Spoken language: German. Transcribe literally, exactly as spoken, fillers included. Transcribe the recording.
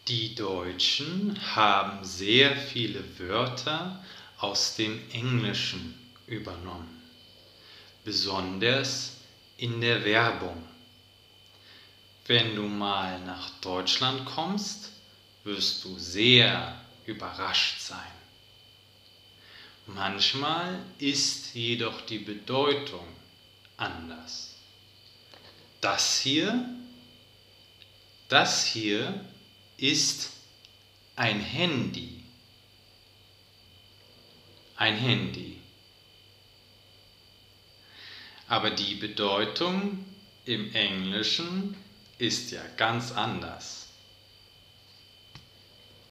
Die Deutschen haben sehr viele Wörter aus dem Englischen übernommen, besonders in der Werbung. Wenn du mal nach Deutschland kommst, wirst du sehr überrascht sein. Manchmal ist jedoch die Bedeutung anders. Das hier, das hier ist ein Handy. Ein Handy. Aber die Bedeutung im Englischen ist ja ganz anders.